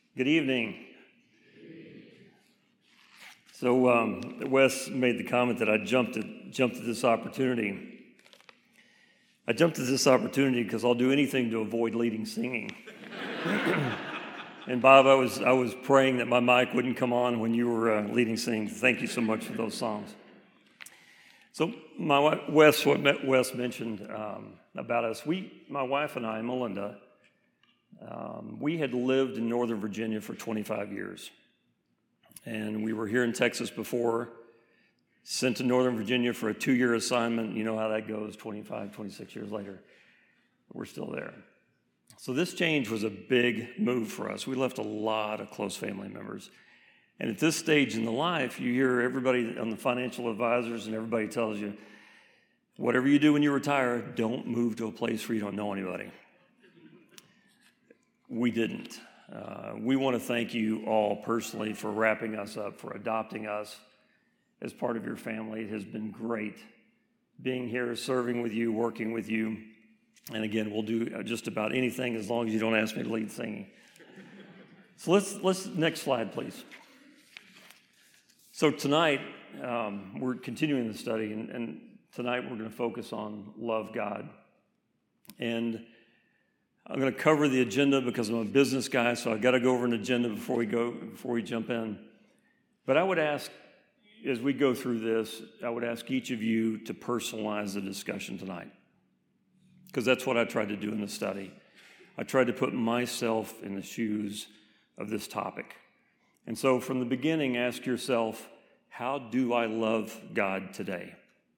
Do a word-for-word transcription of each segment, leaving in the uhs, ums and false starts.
Good evening. So um, Wes made the comment that I jumped at, jumped at this opportunity. I jumped at this opportunity because I'll do anything to avoid leading singing. And Bob, I was I was praying that my mic wouldn't come on when you were uh, leading singing. Thank you so much for those songs. So my wife, Wes, what Wes mentioned um, about us, we, my wife and I, Melinda. Um, we had lived in Northern Virginia for twenty-five years, and we were here in Texas before, sent to Northern Virginia for a two-year assignment. You know how that goes, twenty-five, twenty-six years later, we're still there. So this change was a big move for us. We left a lot of close family members, and at this stage in the life, you hear everybody on the financial advisors and everybody tells you, whatever you do when you retire, don't move to a place where you don't know anybody. We didn't. Uh, we want to thank you all personally for wrapping us up, for adopting us as part of your family. It has been great being here, serving with you, working with you. And again, we'll do just about anything as long as you don't ask me to lead singing. So let's, let's next slide, please. So tonight, um, we're continuing the study, and, and tonight we're going to focus on love God. And I'm going to cover the agenda because I'm a business guy, so I've got to go over an agenda before we go, before we jump in. But I would ask, as we go through this, I would ask each of you to personalize the discussion tonight, because that's what I tried to do in the study. I tried to put myself in the shoes of this topic. And so from the beginning, ask yourself, how do I love God today?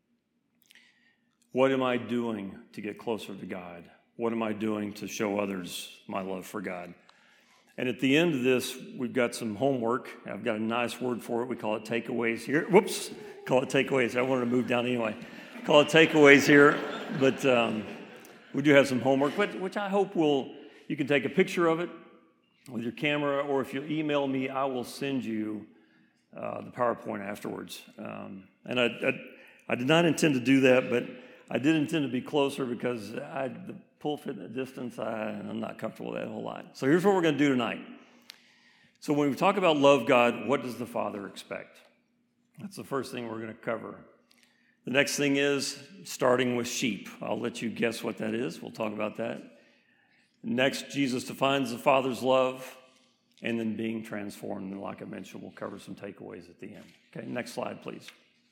What am I doing to get closer to God? What am I doing to show others my love for God? And at the end of this, we've got some homework. I've got a nice word for it. We call it takeaways here. Whoops, call it takeaways. I wanted to move down anyway. Call it takeaways here. But um, we do have some homework, but which I hope will, you can take a picture of it with your camera, or if you email me, I will send you uh, the PowerPoint afterwards. Um, and I, I, I did not intend to do that, but I did intend to be closer because I, the pull fit in the distance, I, I'm not comfortable with that a whole lot. So here's what we're going to do tonight. So when we talk about love God, what does the Father expect? That's the first thing we're going to cover. The next thing is starting with sheep. I'll let you guess what that is. We'll talk about that. Next, Jesus defines the Father's love, and then being transformed. And like I mentioned, we'll cover some takeaways at the end. Okay, next slide, please.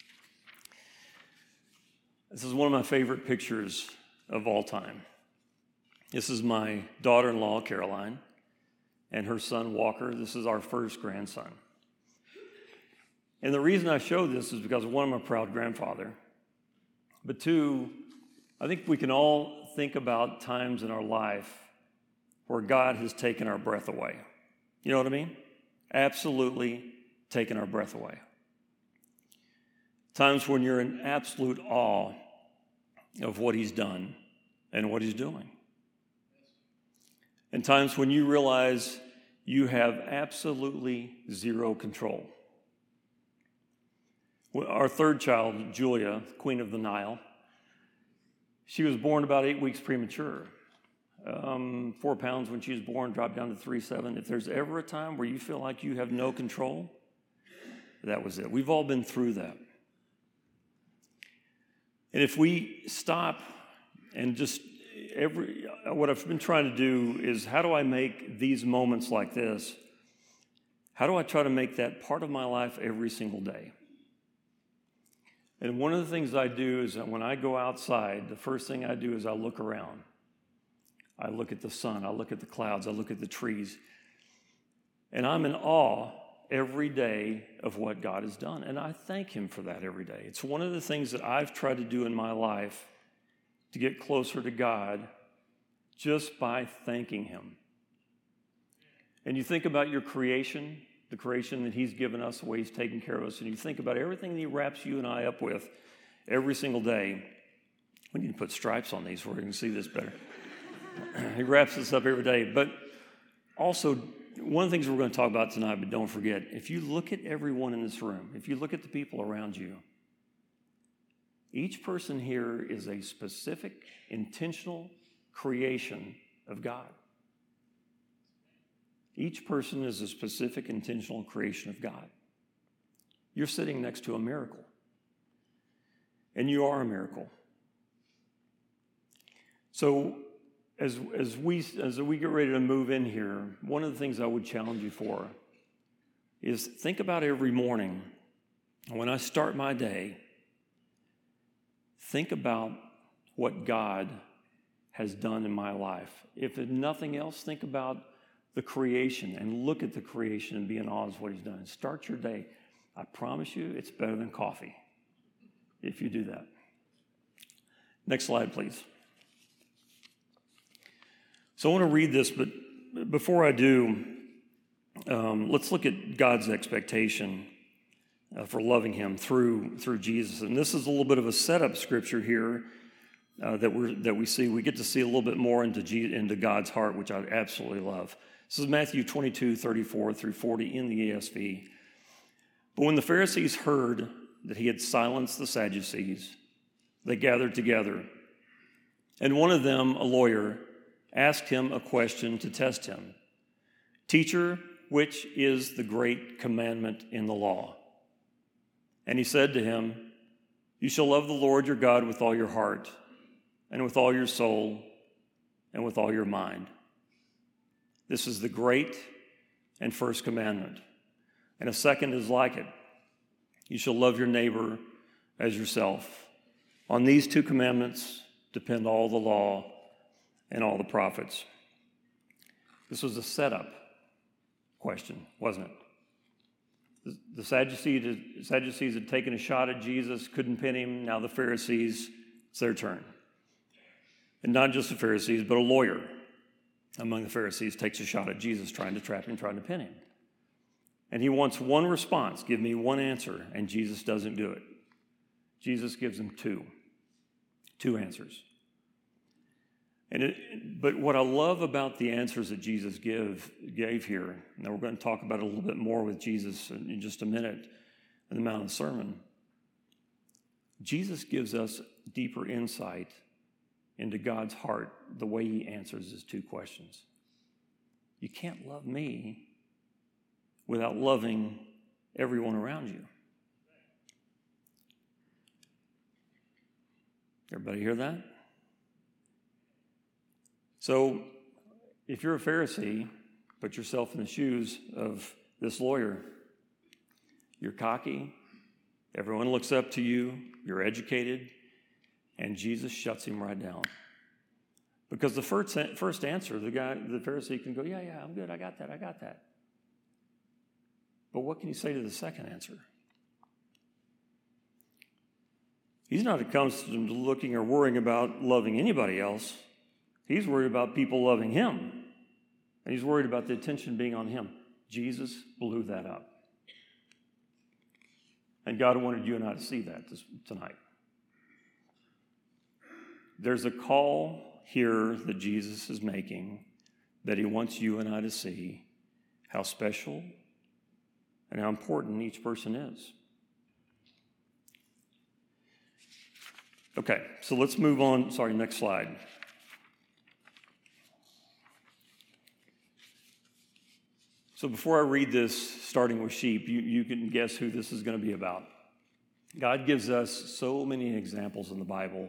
This is one of my favorite pictures of all time. This is my daughter-in-law, Caroline, and her son, Walker. This is our first grandson. And the reason I show this is because, one, I'm a proud grandfather. But two, I think we can all think about times in our life where God has taken our breath away. You know what I mean? Absolutely taken our breath away. Times when you're in absolute awe of what he's done and what he's doing. And times when you realize you have absolutely zero control. Our third child, Julia, Queen of the Nile, she was born about eight weeks premature. Um, four pounds when she was born, dropped down to three seven. If there's ever a time where you feel like you have no control, that was it. We've all been through that. And if we stop and just every, what I've been trying to do is, how do I make these moments like this, how do I try to make that part of my life every single day? And one of the things I do is that when I go outside, the first thing I do is I look around. I look at the sun, I look at the clouds, I look at the trees. And I'm in awe every day of what God has done. And I thank him for that every day. It's one of the things that I've tried to do in my life to get closer to God, just by thanking him. And you think about your creation, the creation that he's given us, the way he's taken care of us, and you think about everything that he wraps you and I up with every single day. We need to put stripes on these so we can see this better. He wraps us up every day. But also, one of the things we're going to talk about tonight, but don't forget, if you look at everyone in this room, if you look at the people around you, each person here is a specific, intentional creation of God. Each person is a specific, intentional creation of God. You're sitting next to a miracle. And you are a miracle. So as, as, we, as we get ready to move in here, one of the things I would challenge you for is think about every morning, when I start my day, think about what God has done in my life. If nothing else, think about the creation and look at the creation and be in awe of what he's done. Start your day. I promise you, it's better than coffee if you do that. Next slide, please. So I want to read this, but before I do, um, let's look at God's expectation uh, for loving him through through Jesus. And this is a little bit of a setup scripture here uh, that we that we see. We get to see a little bit more into G, into God's heart, which I absolutely love. This is Matthew twenty-two, thirty-four through forty in the E S V. But when the Pharisees heard that he had silenced the Sadducees, they gathered together. And one of them, a lawyer, asked him a question to test him. Teacher, which is the great commandment in the law? And he said to him, you shall love the Lord your God with all your heart, and with all your soul, and with all your mind. This is the great and first commandment. And a second is like it. You shall love your neighbor as yourself. On these two commandments depend all the law and all the prophets. This was a setup question, wasn't it? The Sadducees, Sadducees had taken a shot at Jesus, couldn't pin him. Now the Pharisees, it's their turn. And not just the Pharisees, but a lawyer among the Pharisees takes a shot at Jesus, trying to trap him, trying to pin him. And he wants one response, give me one answer, and Jesus doesn't do it. Jesus gives him two, two answers. And it, but what I love about the answers that Jesus give, gave here, and we're going to talk about it a little bit more with Jesus in, in just a minute in the Mount of the Sermon, Jesus gives us deeper insight into God's heart the way he answers his two questions. You can't love me without loving everyone around you. Everybody hear that? So if you're a Pharisee, put yourself in the shoes of this lawyer. You're cocky. Everyone looks up to you. You're educated. And Jesus shuts him right down. Because the first, first answer, the guy, the Pharisee can go, yeah, yeah, I'm good. I got that. I got that. But what can you say to the second answer? He's not accustomed to looking or worrying about loving anybody else. He's worried about people loving him. And he's worried about the attention being on him. Jesus blew that up. And God wanted you and I to see that this, tonight. There's a call here that Jesus is making that he wants you and I to see how special and how important each person is. Okay, so let's move on. Sorry, next slide. So before I read this, starting with sheep, you, you can guess who this is going to be about. God gives us so many examples in the Bible,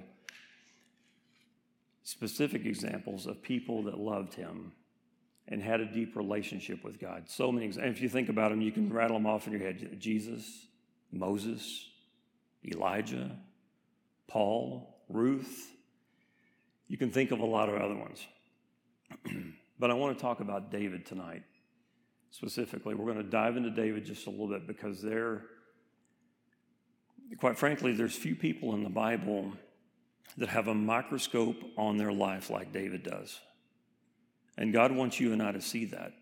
specific examples of people that loved him and had a deep relationship with God. So many examples. If you think about them, you can rattle them off in your head. Jesus, Moses, Elijah, Paul, Ruth. You can think of a lot of other ones. But I want to talk about David tonight. Specifically, we're going to dive into David just a little bit because there, quite frankly, there's few people in the Bible that have a microscope on their life like David does. And God wants you and I to see that.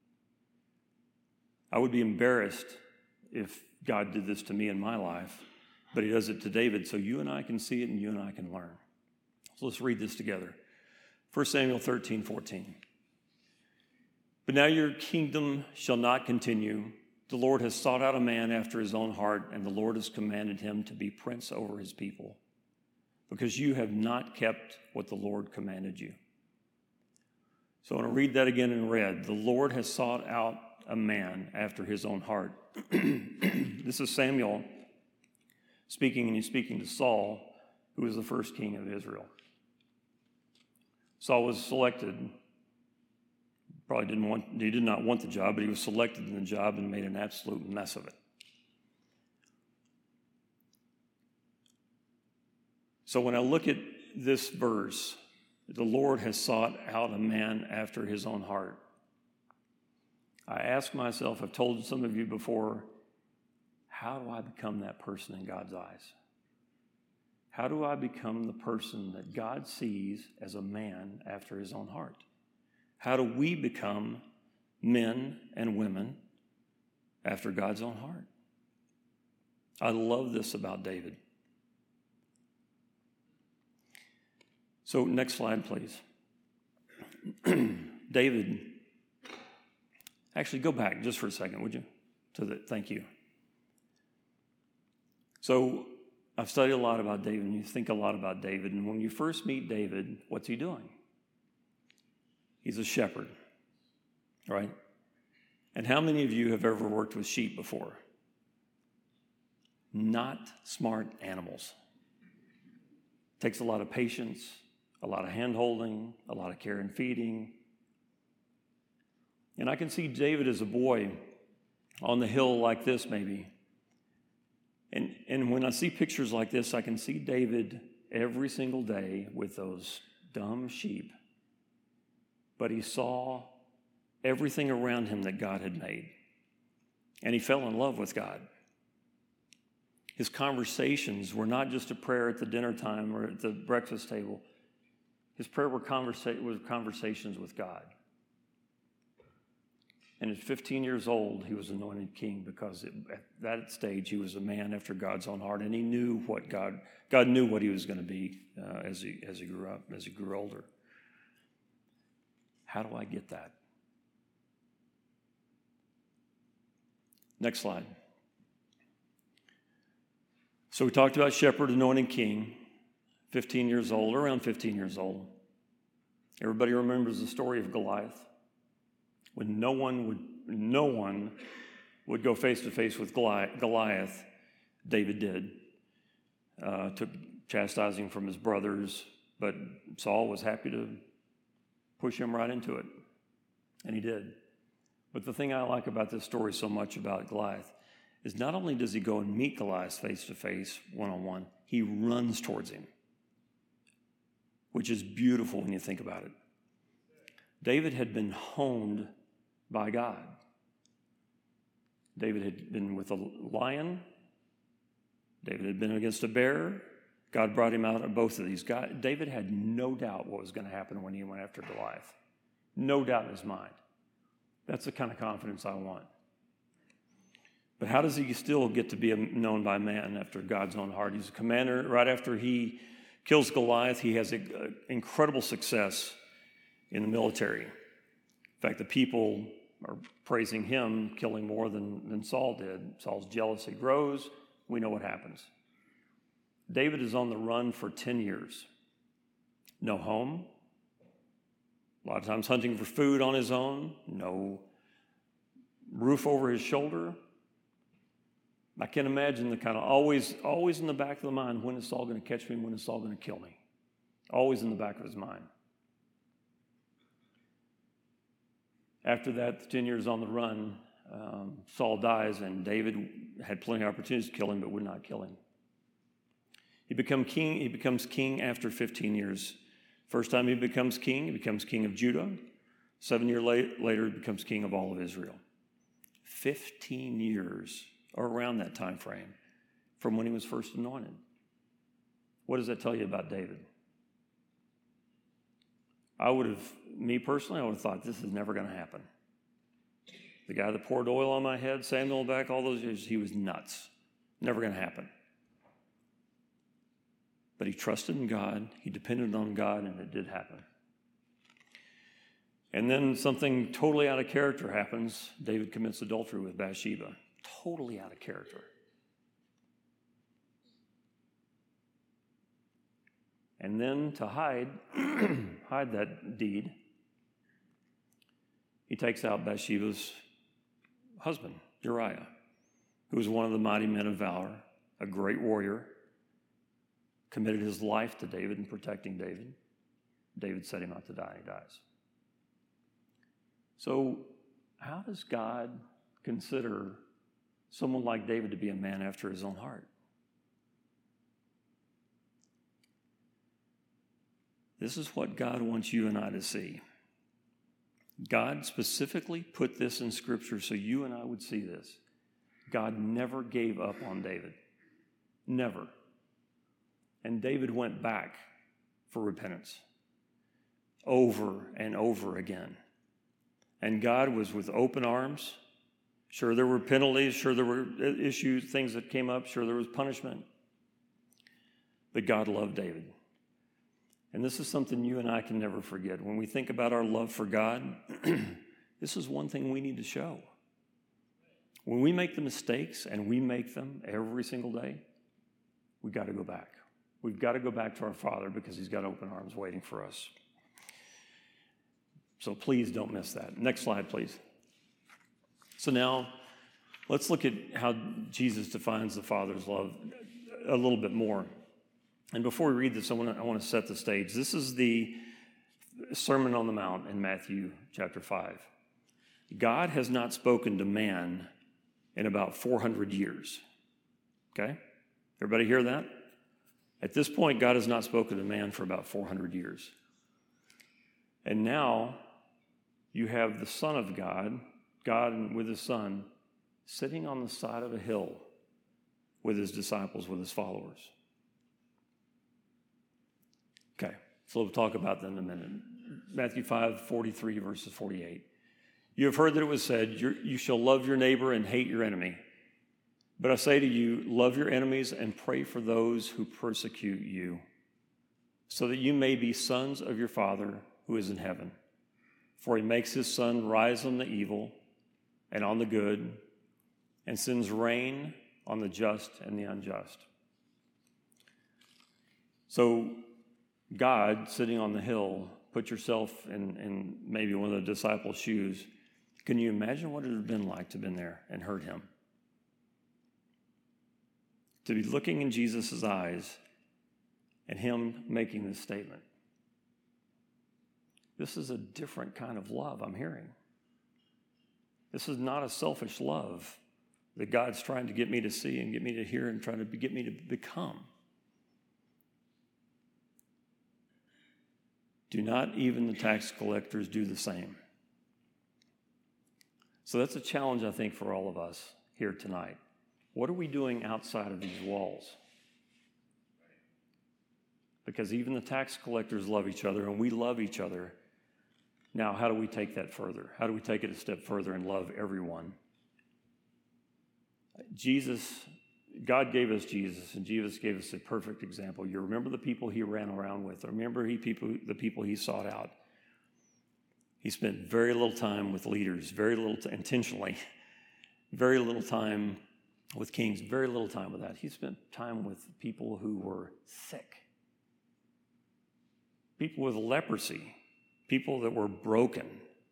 I would be embarrassed if God did this to me in my life, but he does it to David so you and I can see it and you and I can learn. So let's read this together. First Samuel thirteen, fourteen. But now your kingdom shall not continue. The Lord has sought out a man after his own heart, and the Lord has commanded him to be prince over his people, because you have not kept what the Lord commanded you. So I want to read that again in red. The Lord has sought out a man after his own heart. This is Samuel speaking, and he's speaking to Saul, who was the first king of Israel. Saul was selected. Probably didn't want, he did not want the job, but he was selected in the job and made an absolute mess of it. So when I look at this verse, the Lord has sought out a man after his own heart, I ask myself, I've told some of you before, how do I become that person in God's eyes? How do I become the person that God sees as a man after his own heart? How do we become men and women after God's own heart? I love this about David. So next slide, please. David, actually go back just for a second, would you? To the, thank you. So I've studied a lot about David, and you think a lot about David, and when you first meet David, what's he doing? He's a shepherd, right? And how many of you have ever worked with sheep before? Not smart animals. Takes a lot of patience, a lot of hand-holding, a lot of care and feeding. And I can see David as a boy on the hill like this maybe. And, and when I see pictures like this, I can see David every single day with those dumb sheep. But he saw everything around him that God had made. And he fell in love with God. His conversations were not just a prayer at the dinner time or at the breakfast table. His prayer were, conversa- were conversations with God. And at fifteen years old, he was anointed king because it, at that stage he was a man after God's own heart, and he knew what God God knew what he was going to be uh, as he as he grew up, as he grew older. How do I get that? Next slide. So we talked about shepherd, anointed king, fifteen years old, around fifteen years old. Everybody remembers the story of Goliath. When no one would, no one would go face to face with Goliath, David did. Uh, took chastising from his brothers, but Saul was happy to push him right into it, and he did. But the thing I like about this story so much about Goliath is not only does he go and meet Goliath face to face, one on one, he runs towards him, which is beautiful when you think about it. David had been honed by God. David had been with a lion. David had been against a bear. God brought him out of both of these. God, David had no doubt what was going to happen when he went after Goliath. No doubt in his mind. That's the kind of confidence I want. But how does he still get to be known by man after God's own heart? He's a commander. Right after he kills Goliath, he has a, a incredible success in the military. In fact, the people are praising him, killing more than, than Saul did. Saul's jealousy grows. We know what happens. David is on the run for ten years. No home. A lot of times hunting for food on his own. No roof over his shoulder. I can imagine the kind of always, always in the back of the mind, when is Saul going to catch me? When is Saul going to kill me? Always in the back of his mind. After that, ten years on the run, um, Saul dies, and David had plenty of opportunities to kill him, but would not kill him. He become king. He becomes king after fifteen years. First time he becomes king, he becomes king of Judah. Seven years later, he becomes king of all of Israel. Fifteen years, or around that time frame, from when he was first anointed. What does that tell you about David? I would have, me personally, I would have thought this is never going to happen. The guy that poured oil on my head, Samuel back all those years, he was nuts. Never going to happen. But he trusted in God, he depended on God, and it did happen. And then something totally out of character happens. David commits adultery with Bathsheba. Totally out of character. And then to hide, hide that deed, he takes out Bathsheba's husband, Uriah, who was one of the mighty men of valor, a great warrior, committed his life to David in protecting David. David set him out to die, he dies. So how does God consider someone like David to be a man after his own heart? This is what God wants you and I to see. God specifically put this in Scripture so you and I would see this. God never gave up on David. Never. And David went back for repentance over and over again. And God was with open arms. Sure, there were penalties. Sure, there were issues, things that came up. Sure, there was punishment. But God loved David. And this is something you and I can never forget. When we think about our love for God, this is one thing we need to show. When we make the mistakes, and we make them every single day, we've got to go back. We've got to go back to our Father because he's got open arms waiting for us. So please don't miss that. Next slide, please. So now let's look at how Jesus defines the Father's love a little bit more. And before we read this, I want to, I want to set the stage. This is the Sermon on the Mount in Matthew chapter five. God has not spoken to man in about four hundred years. Okay? Everybody hear that? At this point, God has not spoken to man for about four hundred years. And now you have the Son of God, God with his Son, sitting on the side of a hill with his disciples, with his followers. Okay, so we'll talk about that in a minute. Matthew five, forty-three, verses forty-eight. You have heard that it was said, you shall love your neighbor and hate your enemy. But I say to you, love your enemies and pray for those who persecute you, so that you may be sons of your Father who is in heaven. For he makes his sun rise on the evil and on the good, and sends rain on the just and the unjust. So God, sitting on the hill, put yourself in, in maybe one of the disciples' shoes. Can you imagine what it would have been like to have been there and heard him? To be looking in Jesus' eyes and him making this statement. This is a different kind of love I'm hearing. This is not a selfish love that God's trying to get me to see and get me to hear and trying to get me to become. Do not even the tax collectors do the same? So that's a challenge, I think, for all of us here tonight. What are we doing outside of these walls? Because even the tax collectors love each other, and we love each other. Now, how do we take that further? How do we take it a step further and love everyone? Jesus, God gave us Jesus, and Jesus gave us a perfect example. You remember the people he ran around with. Remember he people, the people he sought out. He spent very little time with leaders, very little, t- intentionally, very little time with kings, very little time with that. He spent time with people who were sick, people with leprosy, people that were broken.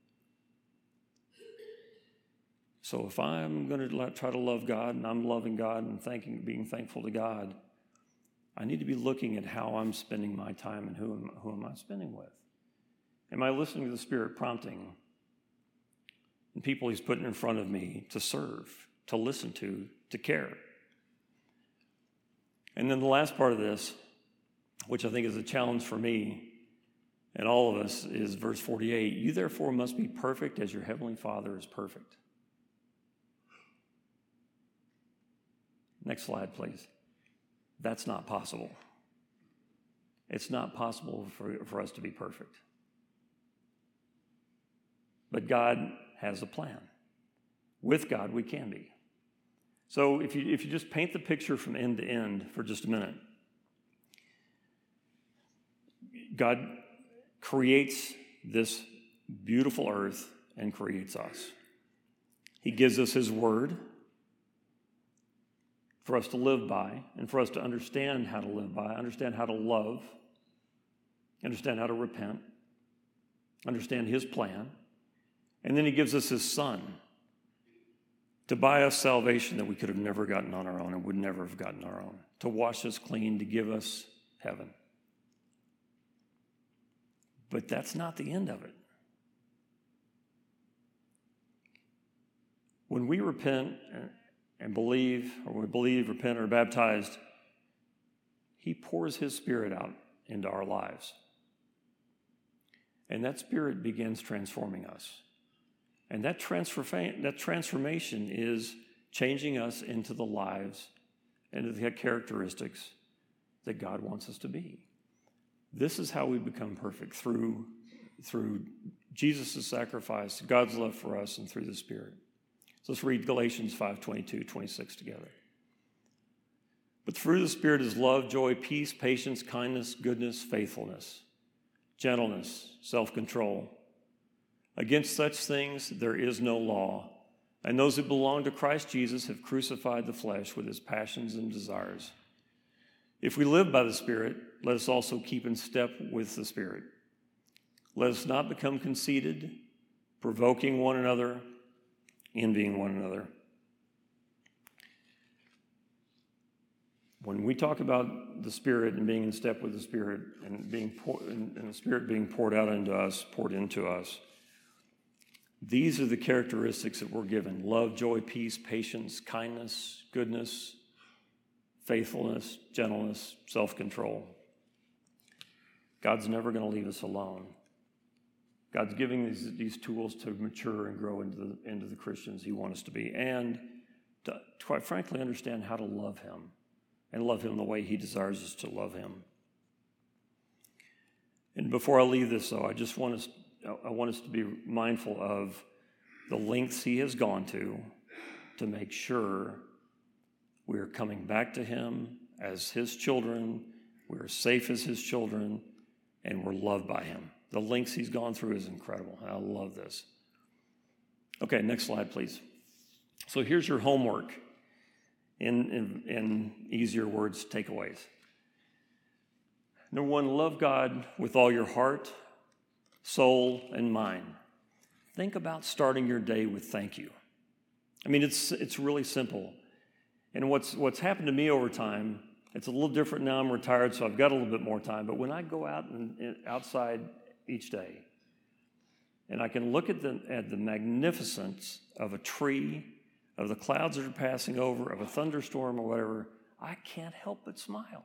So if I'm going to try to love God, and I'm loving God and thanking, being thankful to God, I need to be looking at how I'm spending my time and who am, who am I spending with. Am I listening to the Spirit prompting and people he's putting in front of me to serve, to listen to, to care? And then the last part of this, which I think is a challenge for me and all of us, is verse forty-eight. You therefore must be perfect as your heavenly Father is perfect. Next slide, please. That's not possible. It's not possible for, for us to be perfect. But God has a plan. With God, we can be. So if you, if you just paint the picture from end to end for just a minute, God creates this beautiful earth and creates us. He gives us his word for us to live by and for us to understand how to live by, understand how to love, understand how to repent, understand his plan. And then he gives us his Son to buy us salvation that we could have never gotten on our own and would never have gotten our own, to wash us clean, to give us heaven. But that's not the end of it. When we repent and believe, or we believe, repent, or are baptized, he pours his Spirit out into our lives. And that Spirit begins transforming us. And that, transforma- that transformation is changing us into the lives and the characteristics that God wants us to be. This is how we become perfect, through, through Jesus' sacrifice, God's love for us, and through the Spirit. So let's read Galatians five, twenty-two, twenty-six together. But the fruit of the Spirit is love, joy, peace, patience, kindness, goodness, faithfulness, gentleness, self-control. Against such things there is no law. And those who belong to Christ Jesus have crucified the flesh with its passions and desires. If we live by the Spirit, let us also keep in step with the Spirit. Let us not become conceited, provoking one another, envying one another. When we talk about the Spirit and being in step with the Spirit and being pour, and the Spirit being poured out into us, poured into us, these are the characteristics that we're given: love, joy, peace, patience, kindness, goodness, faithfulness, gentleness, self-control. God's never going to leave us alone. God's giving these, these tools to mature and grow into the, into the Christians he wants us to be, and to, quite frankly, understand how to love him and love him the way he desires us to love him. And before I leave this, though, I just want us, I want us to be mindful of the lengths he has gone to to make sure we are coming back to him as his children, we are safe as his children, and we're loved by him. The lengths he's gone through is incredible. I love this. Okay, next slide, please. So here's your homework in, in, in easier words, takeaways. Number one, love God with all your heart, soul, and mind. Think about starting your day with thank you. I mean, it's it's really simple. And what's what's happened to me over time, it's a little different now. I'm retired, so I've got a little bit more time. But when I go out and, and outside each day, and I can look at the at the magnificence of a tree, of the clouds that are passing over, of a thunderstorm or whatever, I can't help but smile.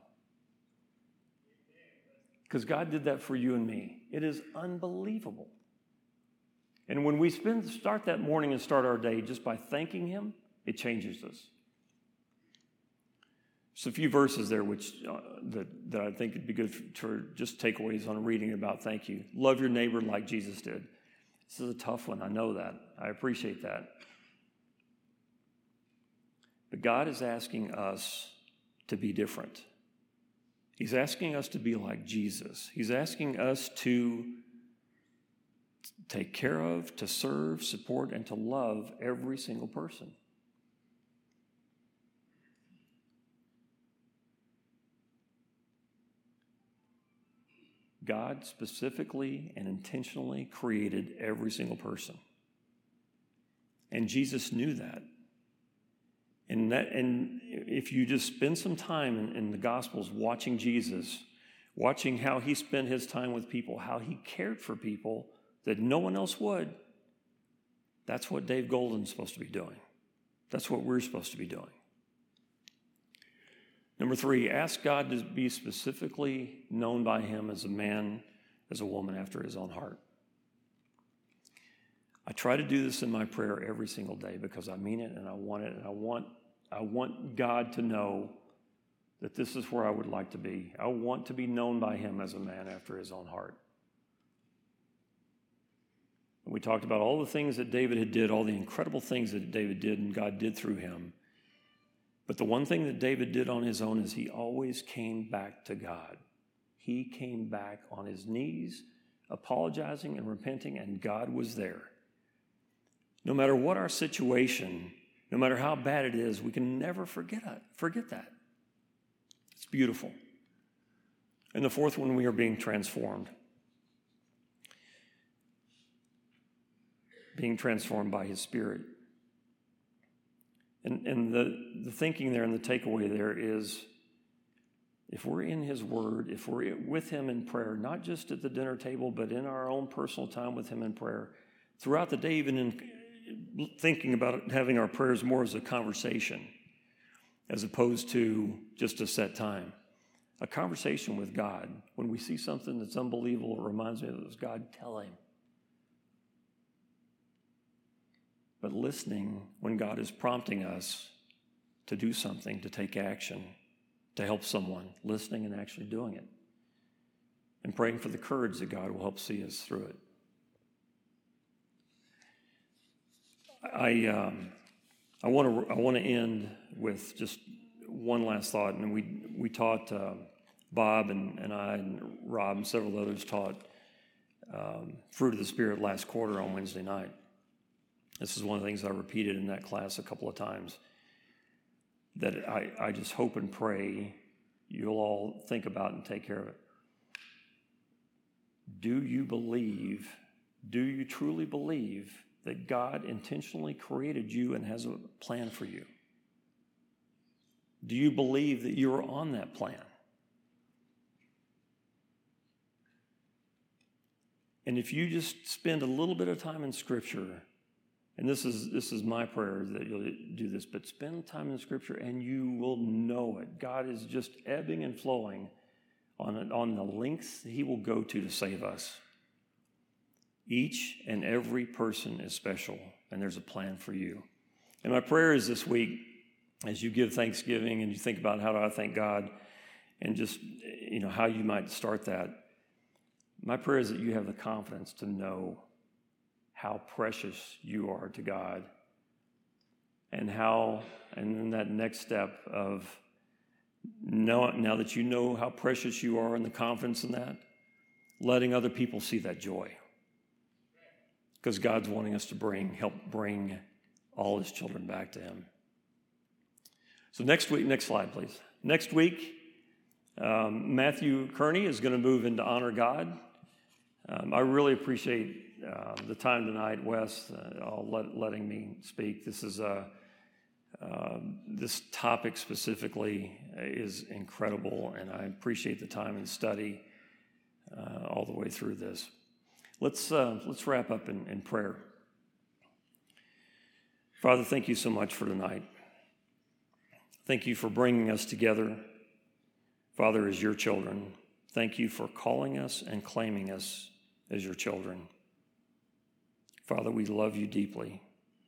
Because God did that for you and me. It is unbelievable. And when we spend, start that morning and start our day just by thanking him, it changes us. Just a few verses there which uh, that, that I think would be good for, for just takeaways on reading about thank you. Love your neighbor like Jesus did. This is a tough one. I know that. I appreciate that. But God is asking us to be different. He's asking us to be like Jesus. He's asking us to take care of, to serve, support, and to love every single person. God specifically and intentionally created every single person. And Jesus knew that. And that, and if you just spend some time in, in the Gospels watching Jesus, watching how he spent his time with people, how he cared for people that no one else would, that's what Dave Golden's supposed to be doing. That's what we're supposed to be doing. Number three, ask God to be specifically known by him as a man, as a woman after his own heart. I try to do this in my prayer every single day because I mean it and I want it, and I want I want God to know that this is where I would like to be. I want to be known by him as a man after his own heart. And we talked about all the things that David had did, all the incredible things that David did and God did through him. But the one thing that David did on his own is he always came back to God. He came back on his knees, apologizing and repenting, and God was there. No matter what our situation, no matter how bad it is, we can never forget it, forget that. It's beautiful. And the fourth one, we are being transformed. being transformed by his Spirit. And, and the, the thinking there and the takeaway there is, if we're in his word, if we're with him in prayer, not just at the dinner table, but in our own personal time with him in prayer, throughout the day, even in thinking about having our prayers more as a conversation, as opposed to just a set time. A conversation with God. When we see something that's unbelievable, it reminds me of this, God, tell him. But listening when God is prompting us to do something, to take action, to help someone, listening and actually doing it. And praying for the courage that God will help see us through it. I um, I want to I want to end with just one last thought, and we we taught uh, Bob and, and I and Rob and several others taught um, Fruit of the Spirit last quarter on Wednesday night. This is one of the things I repeated in that class a couple of times, that I, I just hope and pray you'll all think about and take care of it. Do you believe, do you truly believe that God intentionally created you and has a plan for you? Do you believe that you are on that plan? And if you just spend a little bit of time in Scripture, and this is this is my prayer that you'll do this, but spend time in Scripture and you will know it. God is just ebbing and flowing on, on the lengths he will go to to save us. Each and every person is special, and there's a plan for you. And my prayer is this week, as you give Thanksgiving and you think about how do I thank God, and just, you know, how you might start that, my prayer is that you have the confidence to know how precious you are to God, and how, and then that next step of know, now that you know how precious you are and the confidence in that, letting other people see that joy. Because God's wanting us to bring, help bring all his children back to him. So next week, next slide, please. Next week, um, Matthew Kearney is going to move into Honor God. Um, I really appreciate uh, the time tonight, Wes, uh, all let, letting me speak. This is a, uh, this topic specifically is incredible, and I appreciate the time and study uh, all the way through this. Let's uh, let's wrap up in, in prayer. Father, thank you so much for tonight. Thank you for bringing us together, Father, as your children. Thank you for calling us and claiming us as your children. Father, we love you deeply.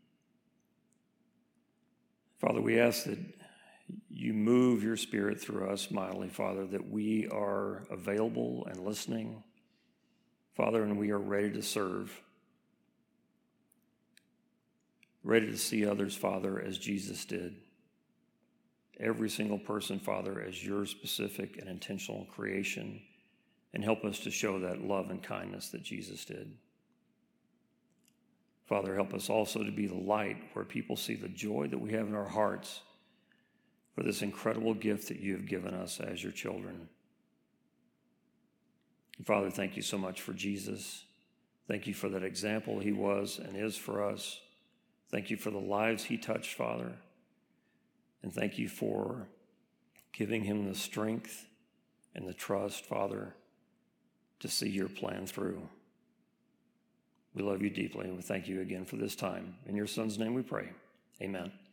Father, we ask that you move your Spirit through us mightily, Father, that we are available and listening, Father, and we are ready to serve, ready to see others, Father, as Jesus did. Every single person, Father, as your specific and intentional creation, and help us to show that love and kindness that Jesus did. Father, help us also to be the light where people see the joy that we have in our hearts for this incredible gift that you have given us as your children. And Father, thank you so much for Jesus. Thank you for that example he was and is for us. Thank you for the lives he touched, Father. And thank you for giving him the strength and the trust, Father, to see your plan through. We love you deeply, and we thank you again for this time. In your Son's name we pray. Amen.